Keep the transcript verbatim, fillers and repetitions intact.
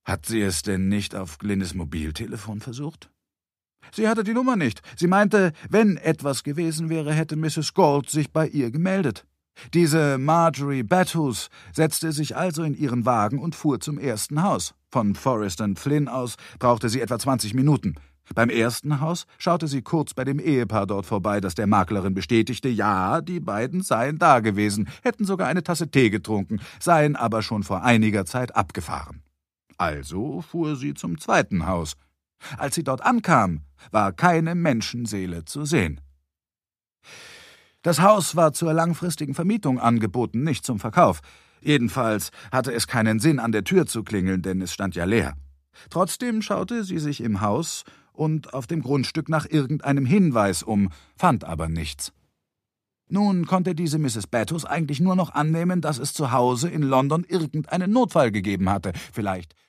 »Hat sie es denn nicht auf Glynnis Mobiltelefon versucht?« »Sie hatte die Nummer nicht. Sie meinte, wenn etwas gewesen wäre, hätte Misses Gold sich bei ihr gemeldet. Diese Marjorie Bathurst setzte sich also in ihren Wagen und fuhr zum ersten Haus. Von Forest and Flynn aus brauchte sie etwa zwanzig Minuten. Beim ersten Haus schaute sie kurz bei dem Ehepaar dort vorbei, das der Maklerin bestätigte, ja, die beiden seien da gewesen, hätten sogar eine Tasse Tee getrunken, seien aber schon vor einiger Zeit abgefahren. Also fuhr sie zum zweiten Haus. Als sie dort ankam, war keine Menschenseele zu sehen. Das Haus war zur langfristigen Vermietung angeboten, nicht zum Verkauf. Jedenfalls hatte es keinen Sinn, an der Tür zu klingeln, denn es stand ja leer. Trotzdem schaute sie sich im Haus und auf dem Grundstück nach irgendeinem Hinweis um, fand aber nichts. Nun konnte diese Misses Bathurst eigentlich nur noch annehmen, dass es zu Hause in London irgendeinen Notfall gegeben hatte. Vielleicht